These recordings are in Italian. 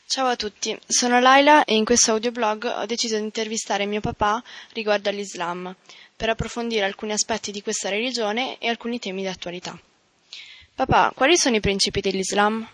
Ciao a tutti, sono Laila e in questo audioblog ho deciso di intervistare mio papà riguardo all'Islam, per approfondire alcuni aspetti di questa religione e alcuni temi di attualità. Papà, quali sono i principi dell'Islam?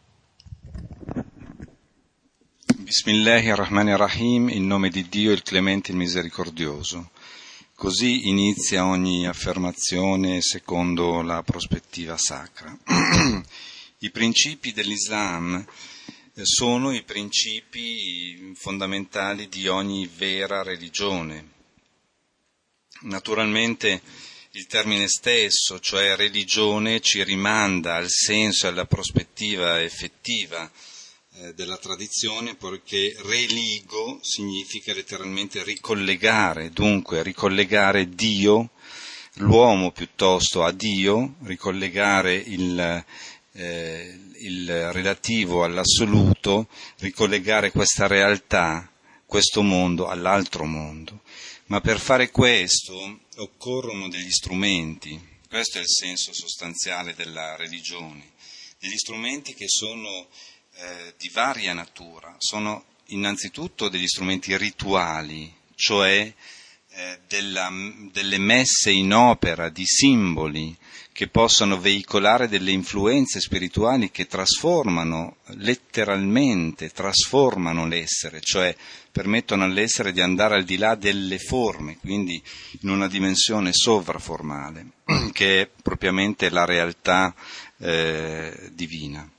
Bismillahirrahmanirrahim, in nome di Dio, il Clemente, il Misericordioso. Così inizia ogni affermazione secondo la prospettiva sacra. I principi dell'Islam sono i principi fondamentali di ogni vera religione. Naturalmente il termine stesso, cioè religione, ci rimanda al senso e alla prospettiva effettiva della tradizione, perché religo significa letteralmente ricollegare, dunque ricollegare Dio, l'uomo piuttosto a Dio, ricollegare il relativo all'assoluto, ricollegare questa realtà, questo mondo all'altro mondo. Ma per fare questo occorrono degli strumenti, questo è il senso sostanziale della religione, degli strumenti che sono di varia natura, sono innanzitutto degli strumenti rituali, cioè delle messe in opera di simboli che possono veicolare delle influenze spirituali che trasformano, letteralmente trasformano l'essere, cioè permettono all'essere di andare al di là delle forme, quindi in una dimensione sovraformale, che è propriamente la realtà divina.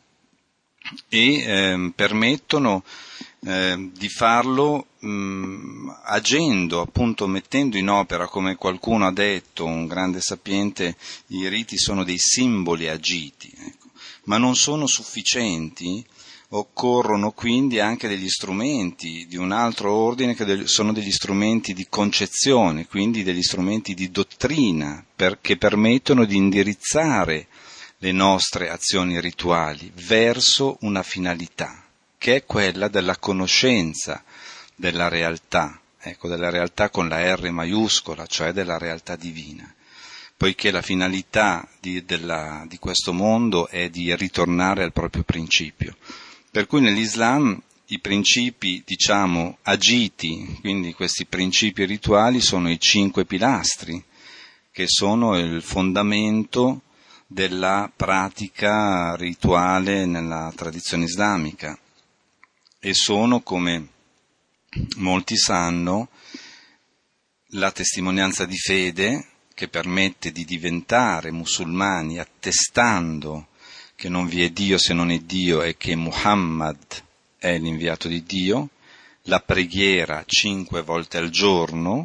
E permettono di farlo agendo, appunto mettendo in opera, come qualcuno ha detto, un grande sapiente, i riti sono dei simboli agiti, ecco. Ma non sono sufficienti, occorrono quindi anche degli strumenti di un altro ordine che sono degli strumenti di concezione, quindi degli strumenti di dottrina, che permettono di indirizzare le nostre azioni rituali verso una finalità, che è quella della conoscenza della realtà, ecco, della realtà con la R maiuscola, cioè della realtà divina, poiché la finalità di questo mondo è di ritornare al proprio principio. Per cui nell'Islam i principi, diciamo, agiti, quindi questi principi rituali, sono i 5 pilastri, che sono il fondamento della pratica rituale nella tradizione islamica e sono, come molti sanno, la testimonianza di fede che permette di diventare musulmani attestando che non vi è Dio se non è Dio e che Muhammad è l'inviato di Dio, la preghiera 5 volte al giorno,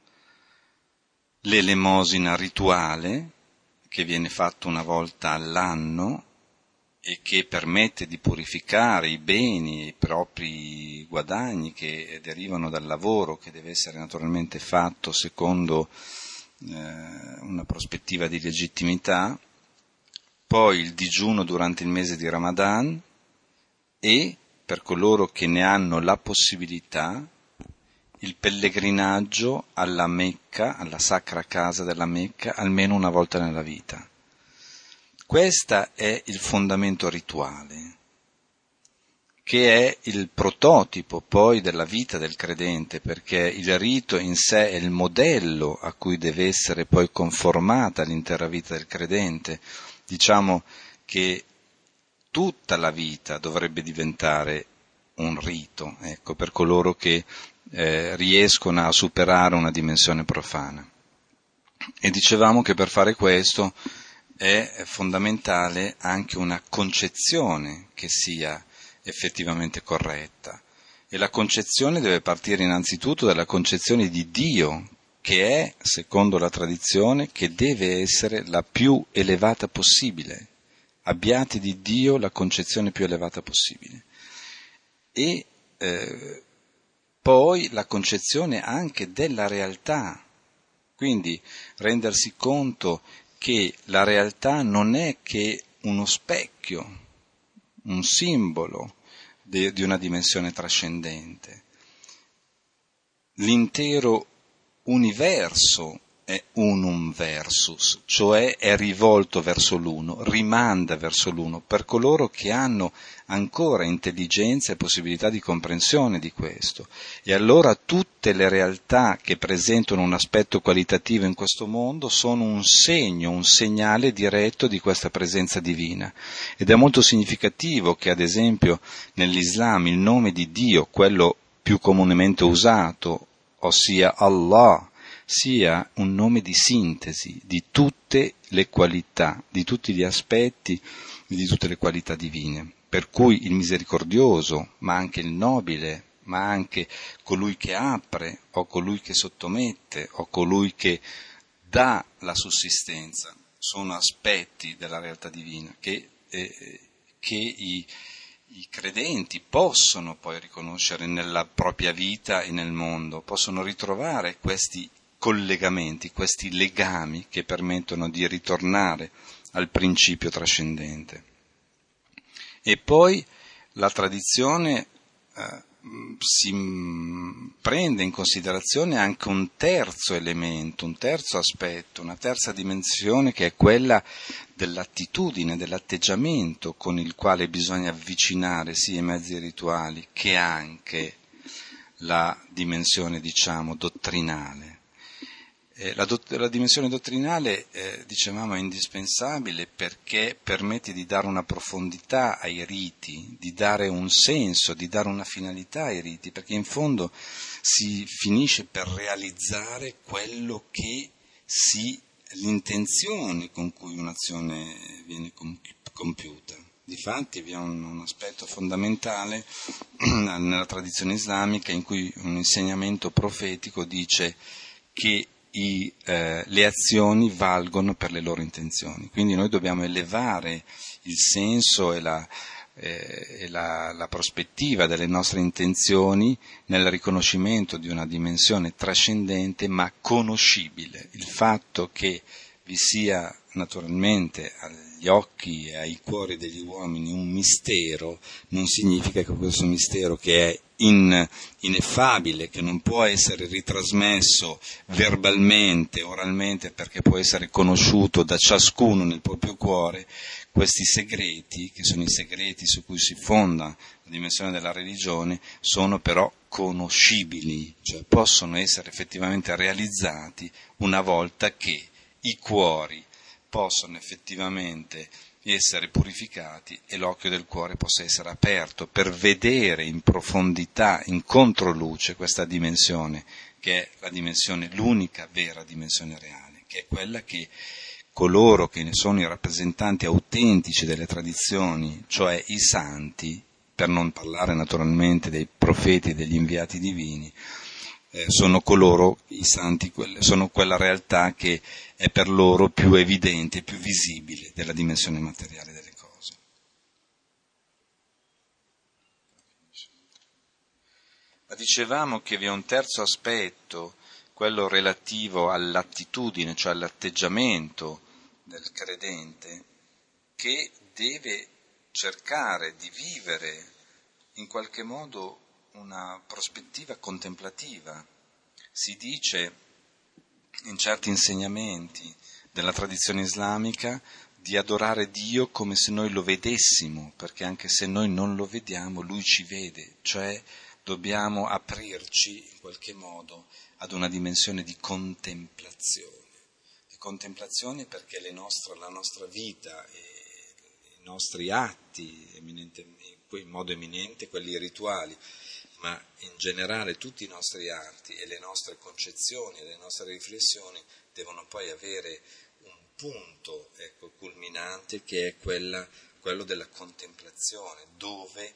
l'elemosina rituale che viene fatto una volta all'anno e che permette di purificare i beni e i propri guadagni che derivano dal lavoro, che deve essere naturalmente fatto secondo una prospettiva di legittimità, poi il digiuno durante il mese di Ramadan e, per coloro che ne hanno la possibilità, il pellegrinaggio alla Mecca, alla sacra casa della Mecca, almeno una volta nella vita. Questo è il fondamento rituale, che è il prototipo poi della vita del credente, perché il rito in sé è il modello a cui deve essere poi conformata l'intera vita del credente. Diciamo che tutta la vita dovrebbe diventare un rito, ecco, per coloro che riescono a superare una dimensione profana. E dicevamo che per fare questo è fondamentale anche una concezione che sia effettivamente corretta. E la concezione deve partire innanzitutto dalla concezione di Dio, che è, secondo la tradizione, che deve essere la più elevata possibile. Abbiate di Dio la concezione più elevata possibile. E poi la concezione anche della realtà, quindi rendersi conto che la realtà non è che uno specchio, un simbolo di una dimensione trascendente. L'intero universo è unum versus, cioè è rivolto verso l'uno, rimanda verso l'uno, per coloro che hanno ancora intelligenza e possibilità di comprensione di questo. E allora tutte le realtà che presentano un aspetto qualitativo in questo mondo sono un segno, un segnale diretto di questa presenza divina. Ed è molto significativo che, ad esempio, nell'Islam il nome di Dio, quello più comunemente usato, ossia Allah, sia un nome di sintesi di tutte le qualità, di tutti gli aspetti, di tutte le qualità divine. Per cui il misericordioso, ma anche il nobile, ma anche colui che apre, o colui che sottomette, o colui che dà la sussistenza, sono aspetti della realtà divina che i credenti possono poi riconoscere nella propria vita e nel mondo, possono ritrovare questi collegamenti, questi legami che permettono di ritornare al principio trascendente. E poi la tradizione si prende in considerazione anche un terzo elemento, un terzo aspetto, una terza dimensione, che è quella dell'attitudine, dell'atteggiamento con il quale bisogna avvicinare sia i mezzi rituali che anche la dimensione, dottrinale. La dimensione dottrinale, dicevamo, è indispensabile perché permette di dare una profondità ai riti, di dare un senso, di dare una finalità ai riti, perché in fondo si finisce per realizzare quello che l'intenzione con cui un'azione viene compiuta. Difatti vi è un aspetto fondamentale nella tradizione islamica in cui un insegnamento profetico dice che le azioni valgono per le loro intenzioni, quindi noi dobbiamo elevare il senso e la prospettiva delle nostre intenzioni nel riconoscimento di una dimensione trascendente ma conoscibile. Il fatto che vi sia naturalmente agli occhi e ai cuori degli uomini un mistero non significa che questo mistero, che è ineffabile, che non può essere ritrasmesso verbalmente, oralmente, perché può essere conosciuto da ciascuno nel proprio cuore, questi segreti, che sono i segreti su cui si fonda la dimensione della religione, sono però conoscibili, cioè possono essere effettivamente realizzati una volta che i cuori possono effettivamente essere purificati e l'occhio del cuore possa essere aperto per vedere in profondità, in controluce, questa dimensione, che è la dimensione, l'unica vera dimensione reale, che è quella che coloro che ne sono i rappresentanti autentici delle tradizioni, cioè i santi, per non parlare naturalmente dei profeti e degli inviati divini, sono coloro, i santi, sono quella realtà che è per loro più evidente, più visibile della dimensione materiale delle cose. Ma dicevamo che vi è un terzo aspetto, quello relativo all'attitudine, cioè all'atteggiamento del credente, che deve cercare di vivere in qualche modo una prospettiva contemplativa. Si dice in certi insegnamenti della tradizione islamica di adorare Dio come se noi lo vedessimo, perché anche se noi non lo vediamo, Lui ci vede, cioè dobbiamo aprirci in qualche modo ad una dimensione di contemplazione. Di contemplazione perché la nostra vita e i nostri atti, in modo eminente quelli rituali, ma in generale tutti i nostri atti e le nostre concezioni e le nostre riflessioni devono poi avere un punto culminante, che è quello della contemplazione, dove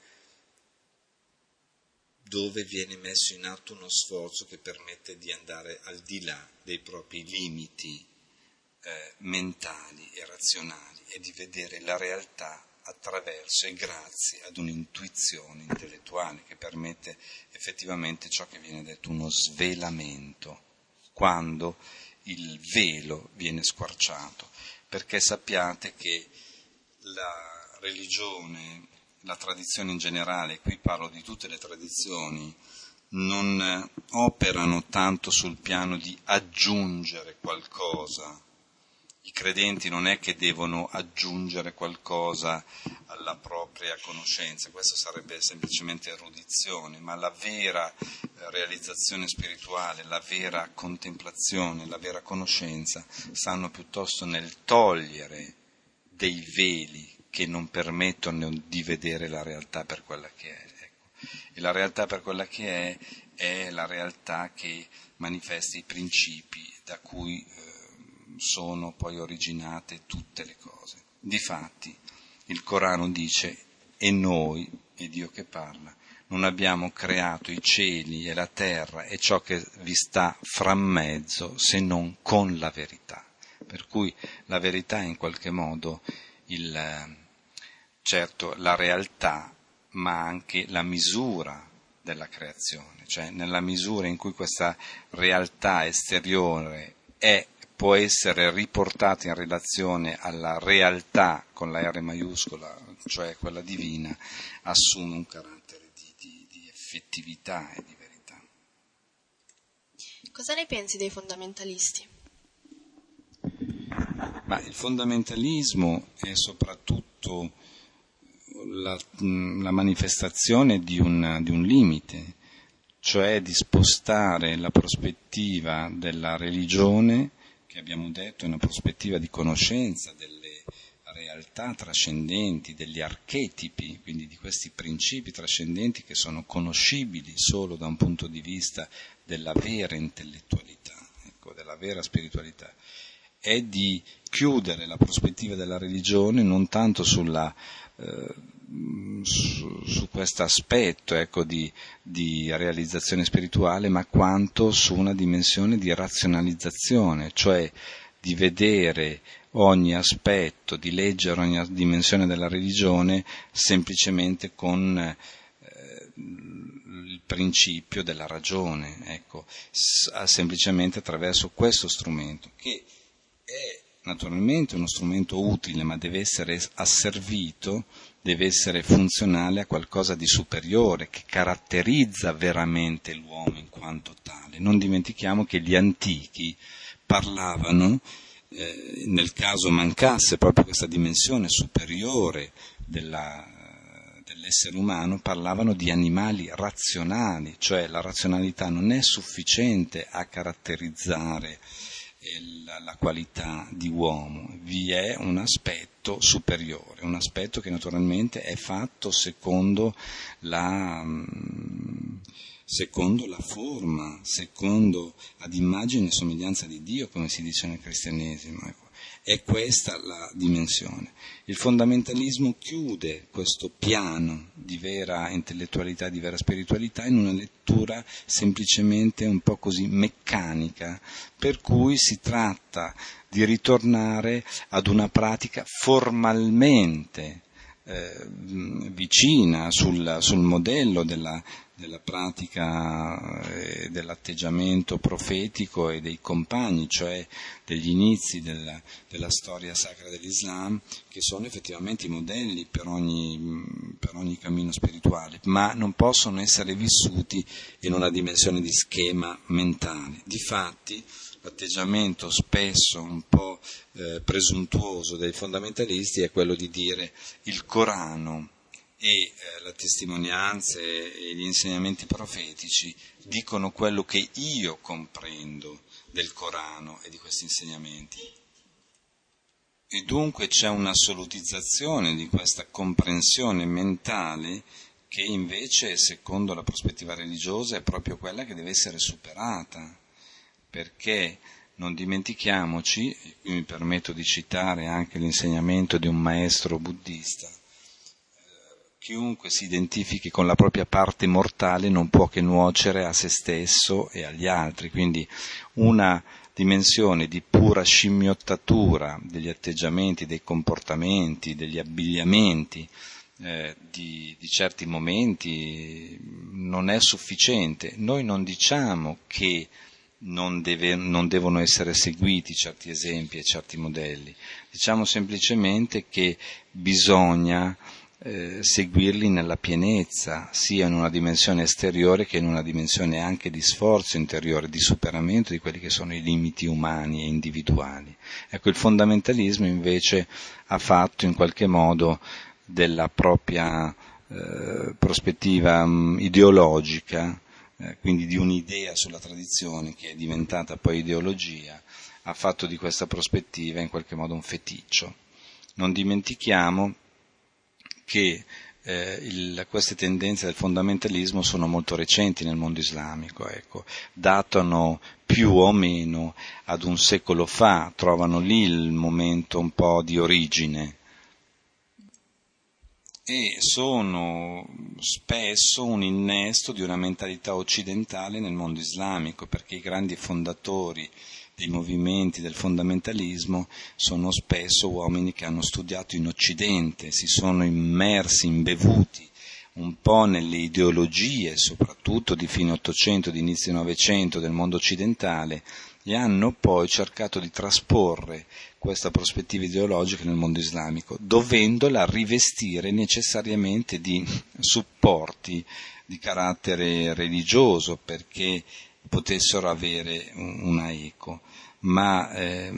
viene messo in atto uno sforzo che permette di andare al di là dei propri limiti mentali e razionali e di vedere la realtà attraverso e grazie ad un'intuizione intellettuale che permette effettivamente ciò che viene detto uno svelamento, quando il velo viene squarciato, perché sappiate che la religione, la tradizione in generale, qui parlo di tutte le tradizioni, non operano tanto sul piano di aggiungere qualcosa. I credenti non è che devono aggiungere qualcosa alla propria conoscenza, questo sarebbe semplicemente erudizione, ma la vera realizzazione spirituale, la vera contemplazione, la vera conoscenza stanno piuttosto nel togliere dei veli che non permettono di vedere la realtà per quella che è. Ecco. E la realtà per quella che è la realtà che manifesta i principi da cui sono poi originate tutte le cose. Difatti, il Corano dice: e noi, è Dio che parla, non abbiamo creato i cieli e la terra e ciò che vi sta fra mezzo se non con la verità. Per cui la verità è in qualche modo certo la realtà, ma anche la misura della creazione, cioè nella misura in cui questa realtà esteriore può essere riportata in relazione alla realtà con la R maiuscola, cioè quella divina, assume un carattere di effettività e di verità. Cosa ne pensi dei fondamentalisti? Ma il fondamentalismo è soprattutto la manifestazione di un limite, cioè di spostare la prospettiva della religione, che abbiamo detto è una prospettiva di conoscenza delle realtà trascendenti, degli archetipi, quindi di questi principi trascendenti che sono conoscibili solo da un punto di vista della vera intellettualità, ecco, della vera spiritualità, è di chiudere la prospettiva della religione non tanto su questo aspetto, ecco, di realizzazione spirituale, ma quanto su una dimensione di razionalizzazione, cioè di vedere ogni aspetto, di leggere ogni dimensione della religione semplicemente con il principio della ragione, ecco, semplicemente attraverso questo strumento, che è naturalmente uno strumento utile, ma deve essere asservito, deve essere funzionale a qualcosa di superiore, che caratterizza veramente l'uomo in quanto tale. Non dimentichiamo che gli antichi parlavano, nel caso mancasse proprio questa dimensione superiore dell'essere umano, parlavano di animali razionali, cioè la razionalità non è sufficiente a caratterizzare la qualità di uomo, vi è un aspetto superiore, un aspetto che naturalmente è fatto secondo la forma, secondo ad immagine e somiglianza di Dio, come si dice nel cristianesimo. Ecco. È questa la dimensione. Il fondamentalismo chiude questo piano di vera intellettualità, di vera spiritualità, in una lettura semplicemente un po' così meccanica, per cui si tratta di ritornare ad una pratica formalmente vicina sul modello della pratica dell'atteggiamento profetico e dei compagni, cioè degli inizi della storia sacra dell'Islam, che sono effettivamente i modelli per ogni cammino spirituale, ma non possono essere vissuti in una dimensione di schema mentale. Difatti, l'atteggiamento spesso un po' presuntuoso dei fondamentalisti è quello di dire il Corano e le testimonianze e gli insegnamenti profetici dicono quello che io comprendo del Corano e di questi insegnamenti. E dunque c'è un'assolutizzazione di questa comprensione mentale che invece, secondo la prospettiva religiosa, è proprio quella che deve essere superata, perché non dimentichiamoci, e qui mi permetto di citare anche l'insegnamento di un maestro buddista: chiunque si identifichi con la propria parte mortale non può che nuocere a se stesso e agli altri, quindi una dimensione di pura scimmiottatura degli atteggiamenti, dei comportamenti, degli abbigliamenti di certi momenti non è sufficiente. Noi non diciamo che non devono essere seguiti certi esempi e certi modelli, diciamo semplicemente che bisogna seguirli nella pienezza, sia in una dimensione esteriore che in una dimensione anche di sforzo interiore, di superamento di quelli che sono i limiti umani e individuali. Ecco, il fondamentalismo invece ha fatto in qualche modo della propria prospettiva ideologica, quindi di un'idea sulla tradizione che è diventata poi ideologia, ha fatto di questa prospettiva in qualche modo un feticcio. Non dimentichiamo che queste tendenze del fondamentalismo sono molto recenti nel mondo islamico, ecco, datano più o meno ad un secolo fa, trovano lì il momento un po' di origine e sono spesso un innesto di una mentalità occidentale nel mondo islamico, perché i grandi fondatori dei movimenti del fondamentalismo sono spesso uomini che hanno studiato in Occidente, si sono immersi, imbevuti un po' nelle ideologie, soprattutto di fine Ottocento, di inizio Novecento del mondo occidentale, e hanno poi cercato di trasporre questa prospettiva ideologica nel mondo islamico, dovendola rivestire necessariamente di supporti di carattere religioso perché potessero avere una eco, ma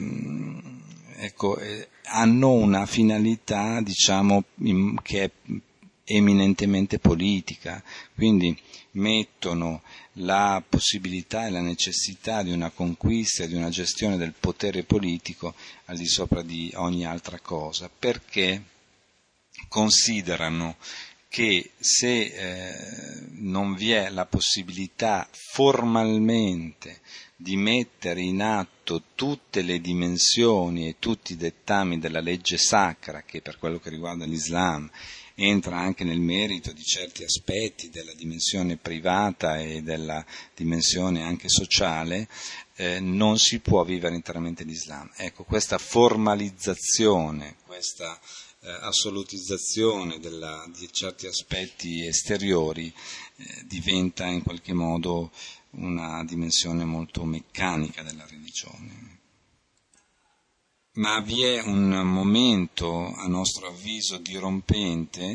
hanno una finalità, diciamo, che è eminentemente politica, quindi mettono la possibilità e la necessità di una conquista e di una gestione del potere politico al di sopra di ogni altra cosa, perché considerano che se non vi è la possibilità formalmente di mettere in atto tutte le dimensioni e tutti i dettami della legge sacra, che per quello che riguarda l'Islam entra anche nel merito di certi aspetti della dimensione privata e della dimensione anche sociale, non si può vivere interamente l'Islam. Ecco, questa formalizzazione, questa assolutizzazione di certi aspetti esteriori diventa in qualche modo una dimensione molto meccanica della religione. Ma vi è un momento, a nostro avviso, dirompente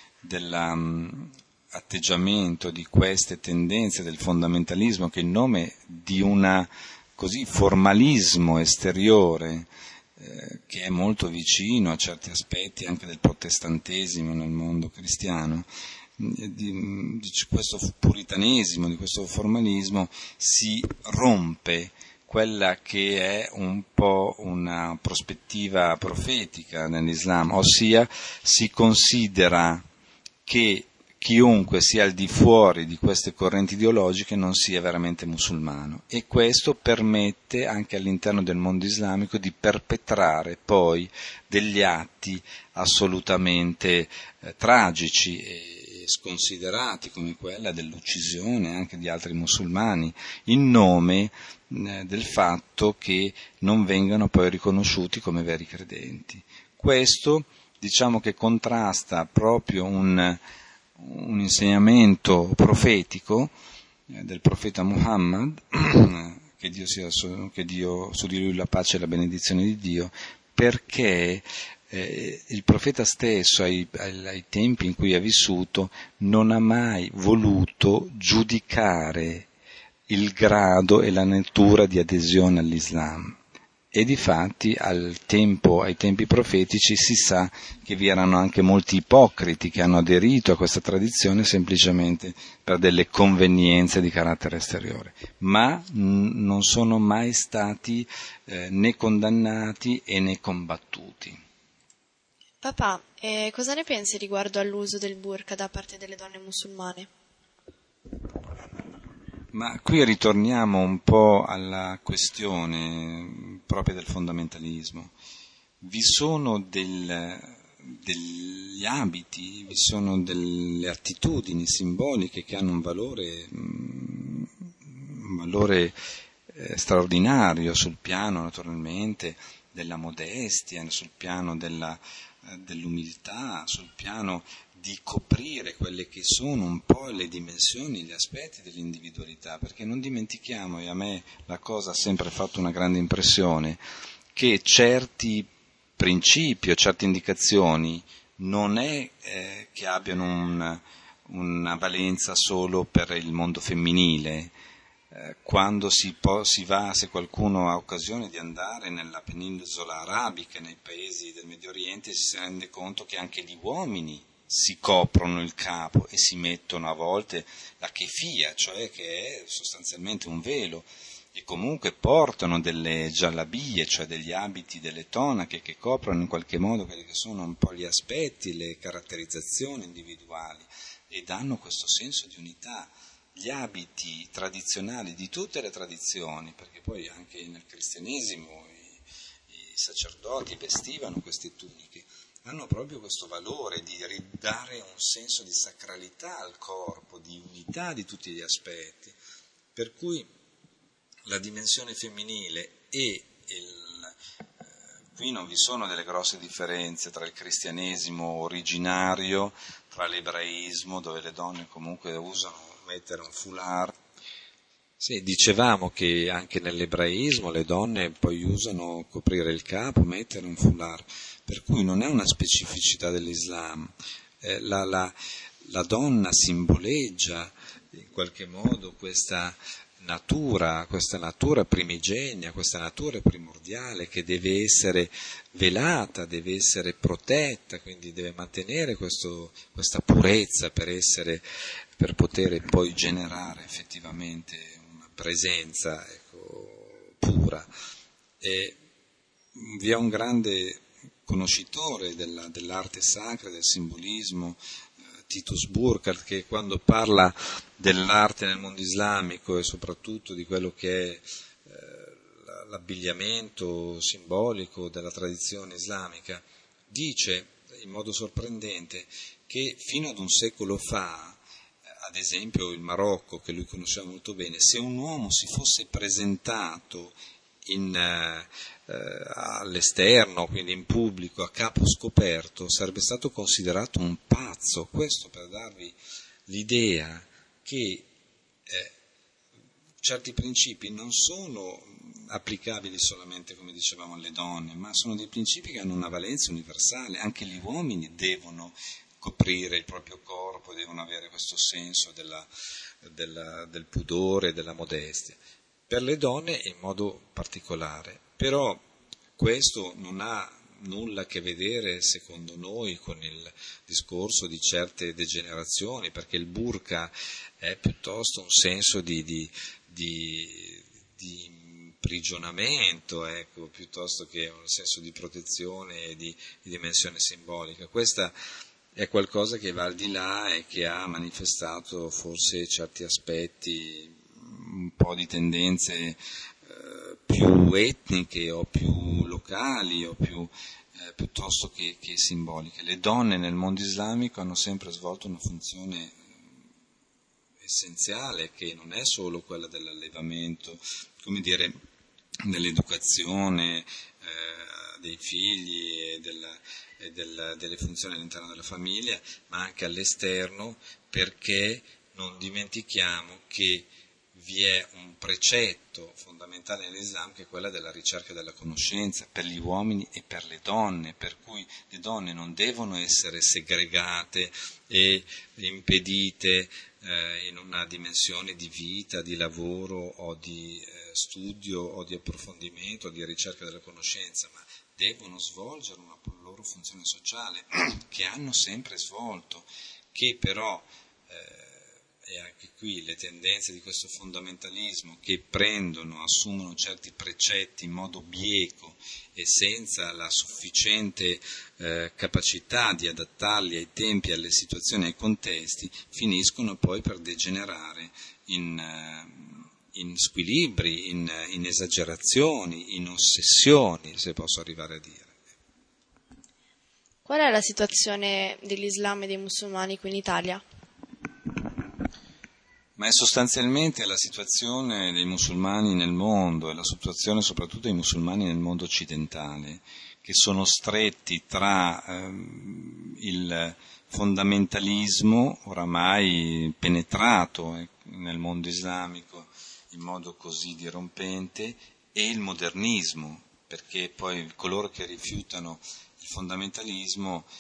dell'atteggiamento di queste tendenze del fondamentalismo che in nome di un formalismo esteriore che è molto vicino a certi aspetti anche del protestantesimo nel mondo cristiano, di questo puritanesimo, di questo formalismo, si rompe quella che è un po' una prospettiva profetica nell'Islam, ossia si considera che chiunque sia al di fuori di queste correnti ideologiche non sia veramente musulmano, e questo permette anche all'interno del mondo islamico di perpetrare poi degli atti assolutamente tragici e sconsiderati, come quella dell'uccisione anche di altri musulmani, in nome del fatto che non vengano poi riconosciuti come veri credenti. Questo, diciamo, che contrasta proprio un insegnamento profetico del profeta Muhammad, che Dio su di lui la pace e la benedizione di Dio, perché il profeta stesso ai tempi in cui ha vissuto non ha mai voluto giudicare il grado e la natura di adesione all'Islam. E difatti ai tempi profetici si sa che vi erano anche molti ipocriti che hanno aderito a questa tradizione semplicemente per delle convenienze di carattere esteriore, ma non sono mai stati né condannati né combattuti. Papà, cosa ne pensi riguardo all'uso del burqa da parte delle donne musulmane? Ma qui ritorniamo un po' alla questione propria del fondamentalismo. Vi sono degli abiti, vi sono delle attitudini simboliche che hanno un valore straordinario sul piano, naturalmente, della modestia, sul piano dell'umiltà, sul piano di coprire quelle che sono un po' le dimensioni, gli aspetti dell'individualità, perché non dimentichiamo, e a me la cosa ha sempre fatto una grande impressione, che certi principi o certe indicazioni non è che abbiano una valenza solo per il mondo femminile. Quando si va, se qualcuno ha occasione di andare nella penisola arabica, nei paesi del Medio Oriente, si rende conto che anche gli uomini si coprono il capo e si mettono a volte la kefia, cioè che è sostanzialmente un velo, e comunque portano delle giallabie, cioè degli abiti, delle tonache che coprono in qualche modo quelli che sono un po' gli aspetti, le caratterizzazioni individuali, e danno questo senso di unità. Gli abiti tradizionali di tutte le tradizioni, perché poi anche nel cristianesimo i sacerdoti vestivano queste tuniche, hanno proprio questo valore di ridare un senso di sacralità al corpo, di unità di tutti gli aspetti, per cui la dimensione femminile qui non vi sono delle grosse differenze tra il cristianesimo originario, tra l'ebraismo, dove le donne comunque usano mettere un foulard. Sì, dicevamo che anche nell'ebraismo le donne poi usano coprire il capo, mettere un foulard, per cui non è una specificità dell'Islam. La donna simboleggia in qualche modo questa natura primigenia, questa natura primordiale che deve essere velata, deve essere protetta, quindi deve mantenere questa purezza per poter poi generare effettivamente una presenza pura. E vi è un grande conoscitore dell'arte sacra, del simbolismo, Titus Burkhardt, che quando parla dell'arte nel mondo islamico e soprattutto di quello che è l'abbigliamento simbolico della tradizione islamica, dice in modo sorprendente che fino ad un secolo fa, ad esempio il Marocco, che lui conosceva molto bene, se un uomo si fosse presentato all'esterno, quindi in pubblico, a capo scoperto, sarebbe stato considerato un pazzo. Questo per darvi l'idea che certi principi non sono applicabili solamente, come dicevamo, alle donne, ma sono dei principi che hanno una valenza universale. Anche gli uomini devono coprire il proprio corpo, devono avere questo senso del pudore, della modestia. Per le donne in modo particolare, però questo non ha nulla a che vedere, secondo noi, con il discorso di certe degenerazioni, perché il burqa è piuttosto un senso di imprigionamento, piuttosto che un senso di protezione e di dimensione simbolica. Questa è qualcosa che va al di là e che ha manifestato forse certi aspetti, un po' di tendenze più etniche o più locali o piuttosto che simboliche. Le donne nel mondo islamico hanno sempre svolto una funzione essenziale, che non è solo quella dell'allevamento, come dire, dell'educazione dei figli e delle funzioni all'interno della famiglia, ma anche all'esterno, perché non dimentichiamo che vi è un precetto fondamentale nell'Islam, che è quella della ricerca della conoscenza per gli uomini e per le donne, per cui le donne non devono essere segregate e impedite in una dimensione di vita, di lavoro o di studio o di approfondimento o di ricerca della conoscenza, ma devono svolgere una loro funzione sociale che hanno sempre svolto, che però e anche qui le tendenze di questo fondamentalismo che assumono certi precetti in modo bieco e senza la sufficiente capacità di adattarli ai tempi, alle situazioni, ai contesti, finiscono poi per degenerare in squilibri, in esagerazioni, in ossessioni, se posso arrivare a dire. Qual è la situazione dell'Islam e dei musulmani qui in Italia? Ma è sostanzialmente la situazione dei musulmani nel mondo, e la situazione soprattutto dei musulmani nel mondo occidentale, che sono stretti tra il fondamentalismo oramai penetrato nel mondo islamico in modo così dirompente e il modernismo, perché poi coloro che rifiutano il fondamentalismo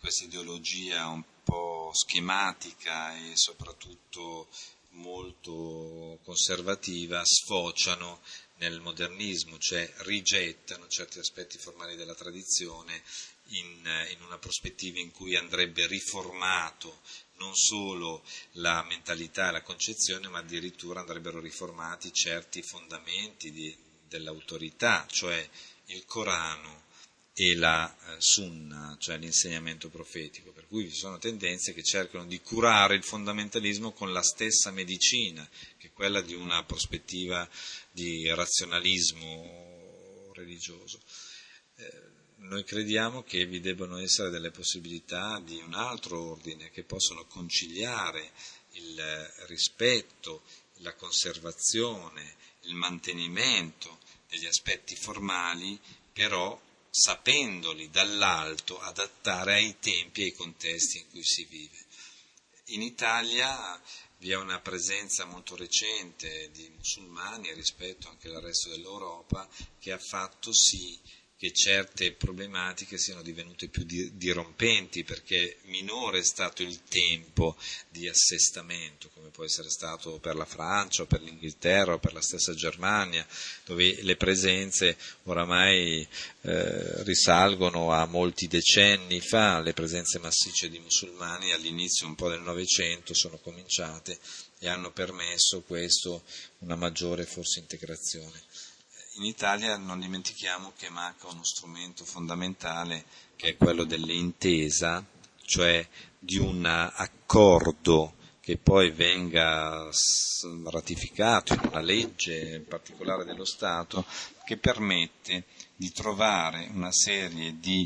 questa ideologia un po' schematica e soprattutto molto conservativa sfociano nel modernismo, cioè rigettano certi aspetti formali della tradizione in una prospettiva in cui andrebbe riformato non solo la mentalità e la concezione, ma addirittura andrebbero riformati certi fondamenti dell'autorità, cioè il Corano e la Sunna, cioè l'insegnamento profetico, per cui vi sono tendenze che cercano di curare il fondamentalismo con la stessa medicina, che è quella di una prospettiva di razionalismo religioso. Noi crediamo che vi debbano essere delle possibilità di un altro ordine, che possono conciliare il rispetto, la conservazione, il mantenimento degli aspetti formali, però sapendoli dall'alto adattare ai tempi e ai contesti in cui si vive. In Italia vi è una presenza molto recente di musulmani rispetto anche al resto dell'Europa, che ha fatto sì che certe problematiche siano divenute più dirompenti, perché minore è stato il tempo di assestamento, come può essere stato per la Francia o per l'Inghilterra o per la stessa Germania, dove le presenze oramai risalgono a molti decenni fa. Le presenze massicce di musulmani all'inizio un po' del Novecento sono cominciate e hanno permesso questo una maggiore forse integrazione. In Italia non dimentichiamo che manca uno strumento fondamentale, che è quello dell'intesa, cioè di un accordo che poi venga ratificato in una legge particolare dello Stato, che permette di trovare una serie di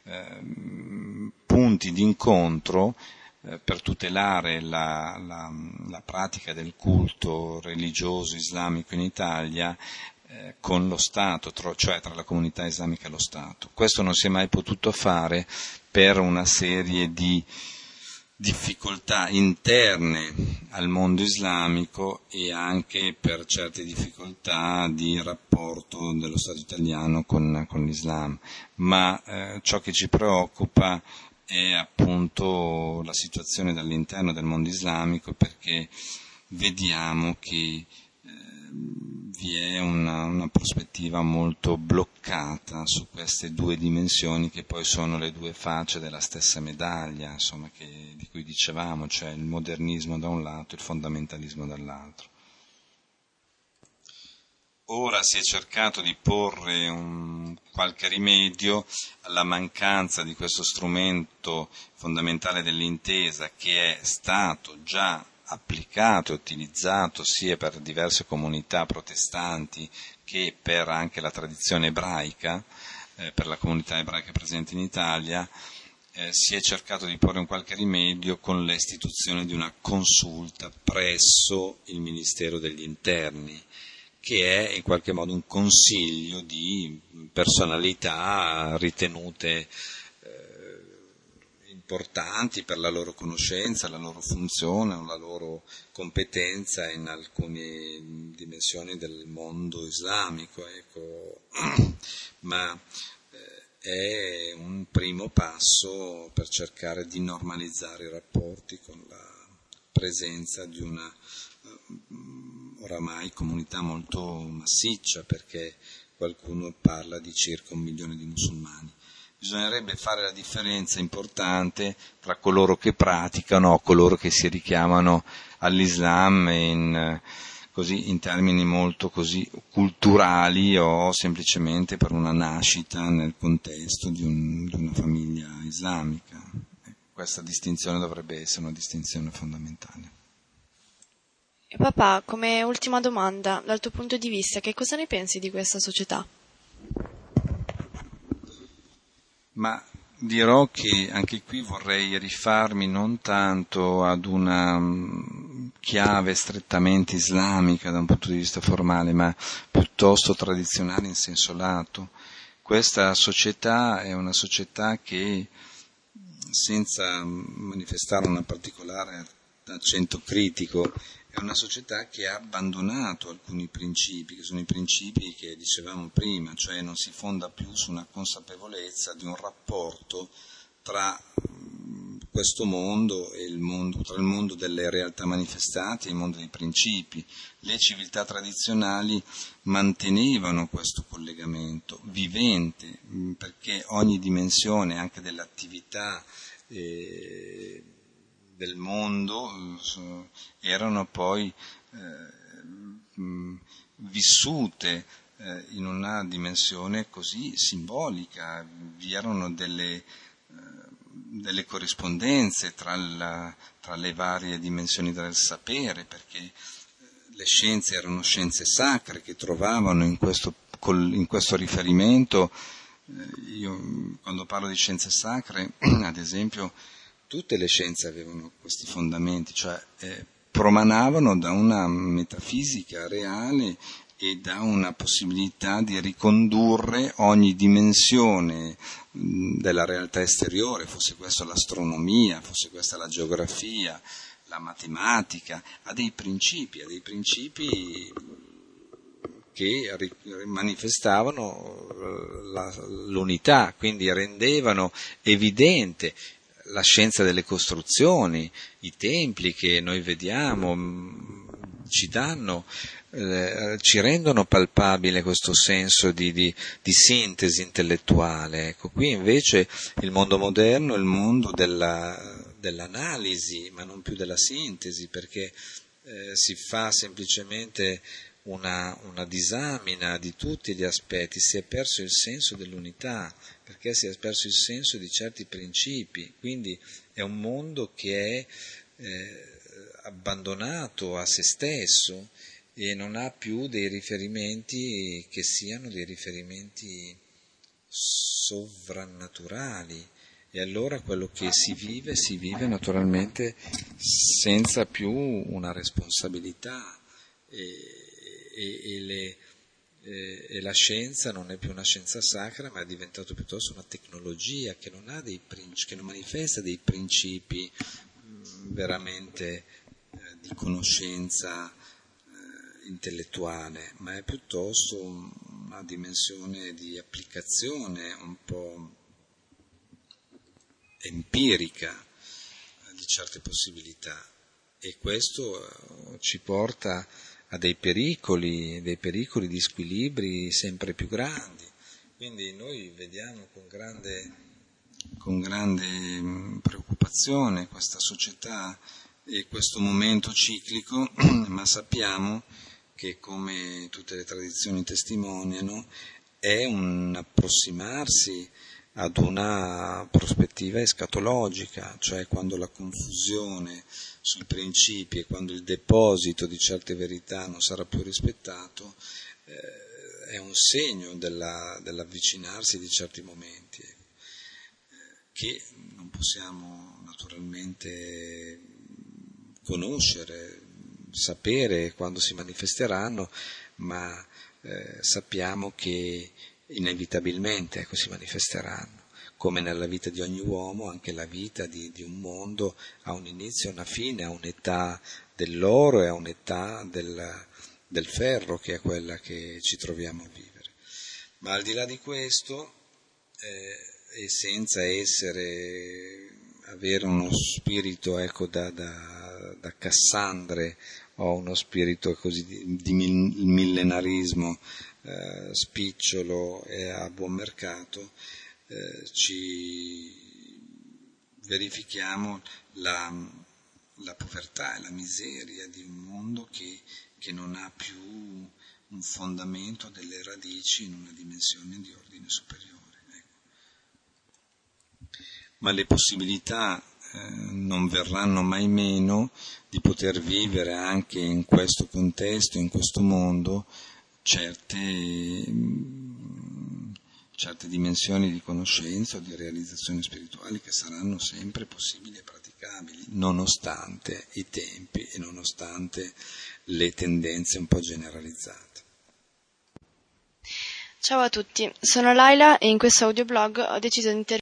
punti d'incontro per tutelare la pratica del culto religioso islamico in Italia con lo Stato, cioè tra la comunità islamica e lo Stato. Questo non si è mai potuto fare per una serie di difficoltà interne al mondo islamico e anche per certe difficoltà di rapporto dello Stato italiano con l'Islam. Ma ciò che ci preoccupa è appunto la situazione dall'interno del mondo islamico, perché vediamo che vi è una prospettiva molto bloccata su queste due dimensioni, che poi sono le due facce della stessa medaglia, insomma, di cui dicevamo, cioè il modernismo da un lato e il fondamentalismo dall'altro. Ora si è cercato di porre qualche rimedio alla mancanza di questo strumento fondamentale dell'intesa, che è stato già applicato e utilizzato sia per diverse comunità protestanti che per anche la tradizione ebraica, per la comunità ebraica presente in Italia. Si è cercato di porre un qualche rimedio con l'istituzione di una consulta presso il Ministero degli Interni, che è in qualche modo un consiglio di personalità ritenute importanti per la loro conoscenza, la loro funzione o la loro competenza in alcune dimensioni del mondo islamico, ecco. Ma è un primo passo per cercare di normalizzare i rapporti con la presenza di una oramai comunità molto massiccia, perché qualcuno parla di circa 1 milione di musulmani. Bisognerebbe fare la differenza importante tra coloro che praticano o coloro che si richiamano all'Islam in termini molto così culturali, o semplicemente per una nascita nel contesto di una famiglia islamica. Questa distinzione dovrebbe essere una distinzione fondamentale. E papà, come ultima domanda, dal tuo punto di vista, che cosa ne pensi di questa società? Ma dirò che anche qui vorrei rifarmi non tanto ad una chiave strettamente islamica da un punto di vista formale, ma piuttosto tradizionale in senso lato. Questa società è una società che, senza manifestare un particolare accento critico, è una società che ha abbandonato alcuni principi, che sono i principi che dicevamo prima, cioè non si fonda più su una consapevolezza di un rapporto tra questo mondo e tra il mondo delle realtà manifestate e il mondo dei principi. Le civiltà tradizionali mantenevano questo collegamento vivente, perché ogni dimensione anche dell'attività del mondo erano poi vissute in una dimensione così simbolica. Vi erano delle corrispondenze tra le varie dimensioni del sapere, perché le scienze erano scienze sacre che trovavano in questo riferimento. Io quando parlo di scienze sacre, ad esempio, tutte le scienze avevano questi fondamenti, cioè promanavano da una metafisica reale e da una possibilità di ricondurre ogni dimensione della realtà esteriore, fosse questa l'astronomia, fosse questa la geografia, la matematica, a dei principi che manifestavano l'unità, quindi rendevano evidente la scienza delle costruzioni, i templi che noi vediamo ci rendono palpabile questo senso di sintesi intellettuale. Ecco, qui invece il mondo moderno è il mondo dell'analisi, ma non più della sintesi, perché si fa semplicemente una disamina di tutti gli aspetti, si è perso il senso dell'unità, perché si è perso il senso di certi principi, quindi è un mondo che è abbandonato a se stesso e non ha più dei riferimenti che siano dei riferimenti sovrannaturali, e allora quello che si vive naturalmente senza più una responsabilità, e la scienza non è più una scienza sacra, ma è diventato piuttosto una tecnologia che non manifesta dei principi veramente di conoscenza intellettuale, ma è piuttosto una dimensione di applicazione un po' empirica di certe possibilità, e questo ci porta a dei pericoli di squilibri sempre più grandi. Quindi noi vediamo con grande preoccupazione questa società e questo momento ciclico, ma sappiamo che, come tutte le tradizioni testimoniano, è un approssimarsi ad una prospettiva escatologica, cioè quando la confusione sui principi e quando il deposito di certe verità non sarà più rispettato, è un segno dell'avvicinarsi di certi momenti che non possiamo naturalmente conoscere, sapere quando si manifesteranno, ma sappiamo che inevitabilmente si manifesteranno. Come nella vita di ogni uomo, anche la vita di un mondo ha un inizio e una fine, ha un'età dell'oro e ha un'età del ferro, che è quella che ci troviamo a vivere. Ma al di là di questo, e senza avere uno spirito da Cassandre o uno spirito così di millenarismo spicciolo e a buon mercato, ci verifichiamo la povertà e la miseria di un mondo che non ha più un fondamento, delle radici in una dimensione di ordine superiore. Ma le possibilità non verranno mai meno di poter vivere anche in questo contesto, in questo mondo, certe dimensioni di conoscenza o di realizzazione spirituale che saranno sempre possibili e praticabili, nonostante i tempi e nonostante le tendenze un po' generalizzate. Ciao a tutti, sono Laila e in questo audioblog ho deciso di